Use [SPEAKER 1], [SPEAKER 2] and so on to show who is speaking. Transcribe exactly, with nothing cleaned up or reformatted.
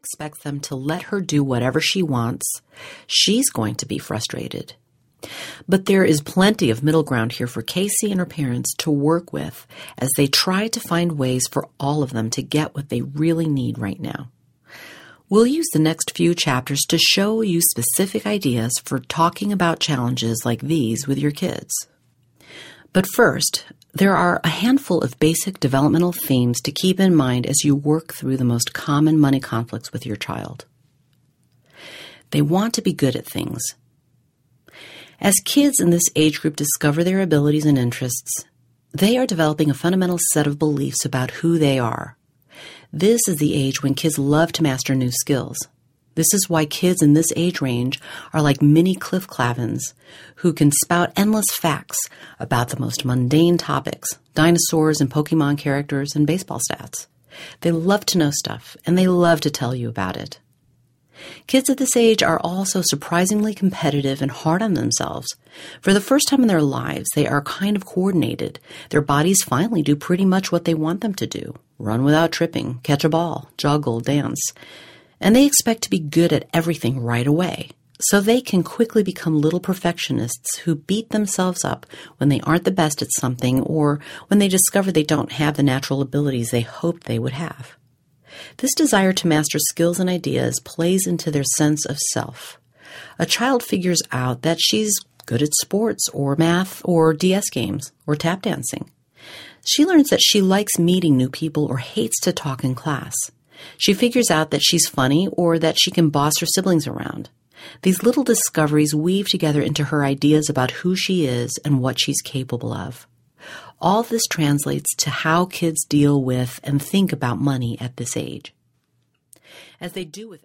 [SPEAKER 1] expects them to let her do whatever she wants, she's going to be frustrated. But there is plenty of middle ground here for Casey and her parents to work with as they try to find ways for all of them to get what they really need right now. We'll use the next few chapters to show you specific ideas for talking about challenges like these with your kids. But first, there are a handful of basic developmental themes to keep in mind as you work through the most common money conflicts with your child. They want to be good at things. As kids in this age group discover their abilities and interests, they are developing a fundamental set of beliefs about who they are. This is the age when kids love to master new skills. This is why kids in this age range are like mini Cliff Clavins who can spout endless facts about the most mundane topics, dinosaurs and Pokemon characters and baseball stats. They love to know stuff, and they love to tell you about it. Kids at this age are also surprisingly competitive and hard on themselves. For the first time in their lives, they are kind of coordinated. Their bodies finally do pretty much what they want them to do. Run without tripping, catch a ball, juggle, dance. And they expect to be good at everything right away. So they can quickly become little perfectionists who beat themselves up when they aren't the best at something or when they discover they don't have the natural abilities they hoped they would have. This desire to master skills and ideas plays into their sense of self. A child figures out that she's good at sports or math or D S games or tap dancing. She learns that she likes meeting new people or hates to talk in class. She figures out that she's funny or that she can boss her siblings around. These little discoveries weave together into her ideas about who she is and what she's capable of. All of this translates to how kids deal with and think about money at this age. As they do with